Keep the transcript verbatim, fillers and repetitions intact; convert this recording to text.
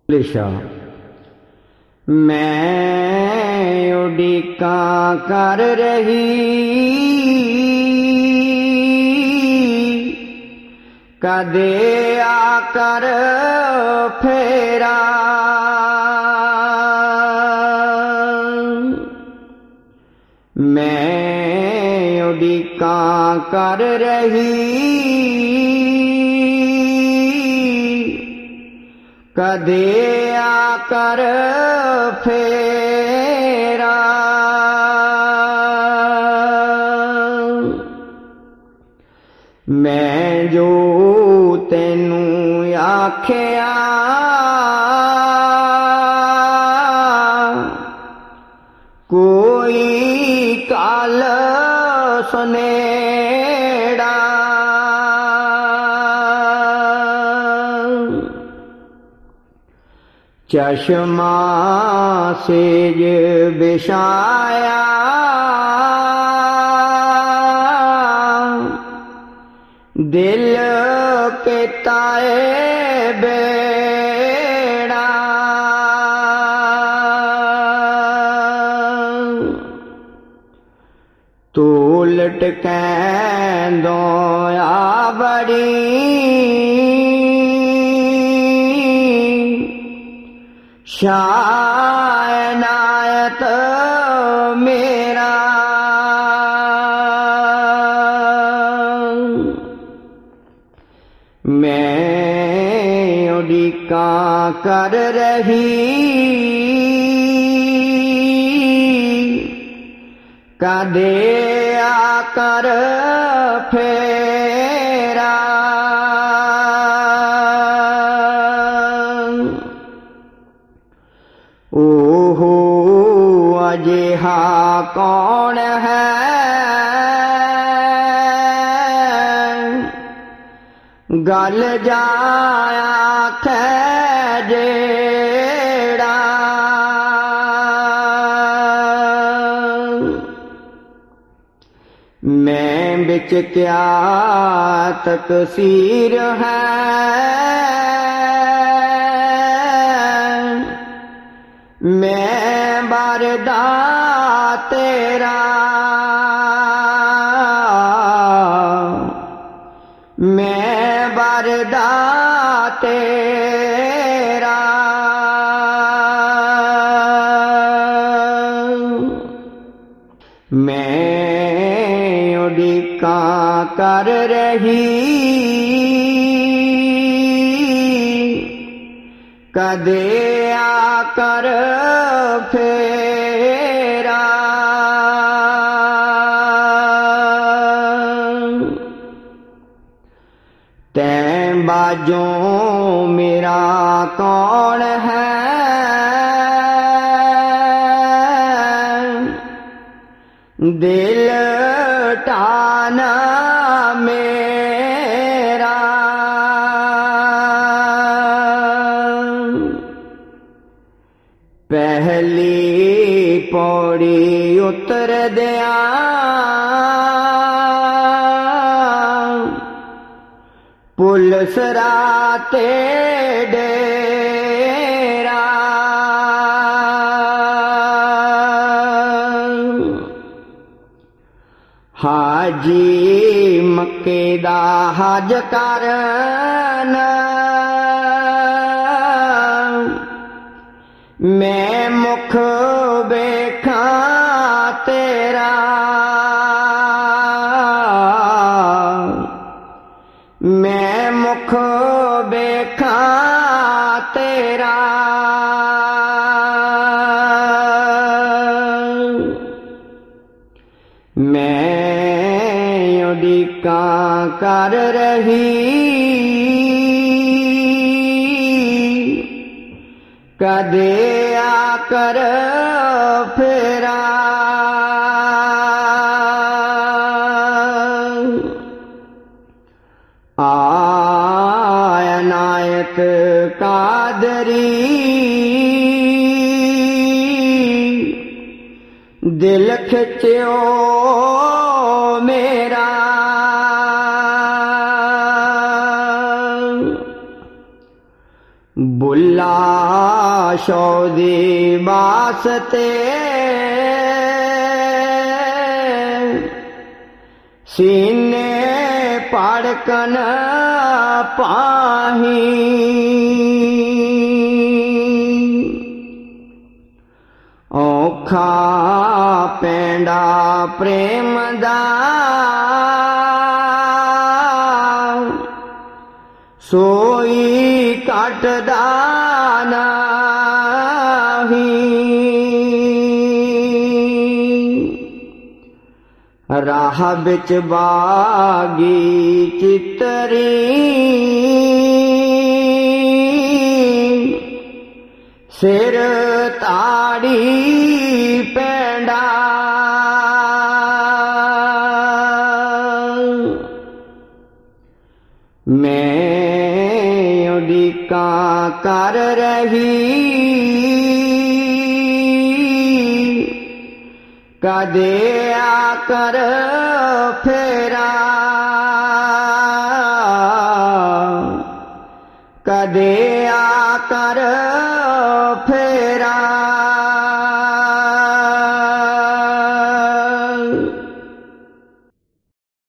ਲਿਸ਼ਾ ਮੈਂ ਉਡੀਕਾਂ ਕਰ ਰਹੀ, ਕਦੇ ਆ ਕਰ ਫੇਰਾ। ਮੈਂ ਉਡੀਕਾਂ ਕਰ ਰਹੀ, ਕਦੇ ਆ ਕਰ ਫੇਰਾ। ਮੈਂ ਜੋ ਤੈਨੂੰ ਆਖਿਆ, ਕੋਈ ਕਾਲ ਸੁਨੇੜਾ। ਚਸ਼ਮਾ ਸੇਜ ਬਿਛਾਇਆ, ਦਿਲ ਕੀਤਾ ਏ ਬੇੜਾ। ਤੂੰ ਲਟਕੈਂਦੋਂ ਆ ਬੜੀ, ਸ਼ਾਹ ਇਨਾਇਤ ਮੇਰਾ। ਮੈਂ ਉਡੀਕਾਂ ਕਰ ਰਹੀ, ਕਦੇ ਆ ਕਰ ਫੇਰਾ। ਓਹੋ ਅਜਿਹਾ ਕੌਣ ਹੈ, ਗੱਲ ਜਾਇਆ ਆਖੈ ਜਿਹੜਾ। ਮੈਂ ਵਿੱਚ ਕਿਆ ਤਕਸੀਰ ਹੈ, ਮੈਂ ਬਰਦਾ ਤੇਰਾ। ਮੈਂ ਬਰਦਾ ਤੇਰਾ। ਮੈਂ ਉਡੀਕਾਂ ਕਰ ਰਹੀ, ਕਦੇ ਆ ਕਰ ਫੇਰਾ। ਤੈਂ ਬਾਝੋਂ ਮੇਰਾ ਕੌਣ ਹੈ, ਦਿਲ ਟਾਨਾ ਮੇਰਾ। ਪਹਿਲੀ ਪੌੜੀ ਉਤਰਦਿਆਂ, ਪੁਲਿਸ ਰਾਤੇ ਡੇਰਾ। ਹਾਜੀ ਮੱਕੇ ਦਾ ਹਜ ਕਰਨ, ਮੈਂ ਮੁਖ ਵੇਖਾਂ ਤੇਰਾ। ਮੈਂ ਮੁਖ ਵੇਖਾਂ ਤੇਰਾ। ਮੈਂ ਉਡੀਕਾਂ ਕਰ ਰਹੀ, ਕਦੇ ਆ ਕਰ ਫੇਰਾ। ਆ ਇਨਾਇਤ ਕਾਦਰੀ, ਦਿਲ ਖਿੱਚਿਓ ਮੇਰਾ। ਬੁੱਲਾ ਸੌਦੀ ਵਾਸਤੇ ਸੀਨੇ ਪੜਕਨ ਪਾਹੀ ਔਖਾ ਪੈਂਡਾ ਪ੍ਰੇਮ ਦਾ ਸੋਈ ਘਟਦਾ ਨਹੀਂ। ਰਾਹ ਵਿੱਚ ਬਾਗੀ ਚਿਤਰੀ ਸਿਰ ਤਾੜੀ ਪੈਂਡਾ ਮੈਂ ਉਡੀਕਾਂ ਕਰ ਰਹੀ ਕਦੇ ਆ ਕਰ ਫੇਰਾ ਕਦੇ ਆ ਕਰ ਫੇਰਾ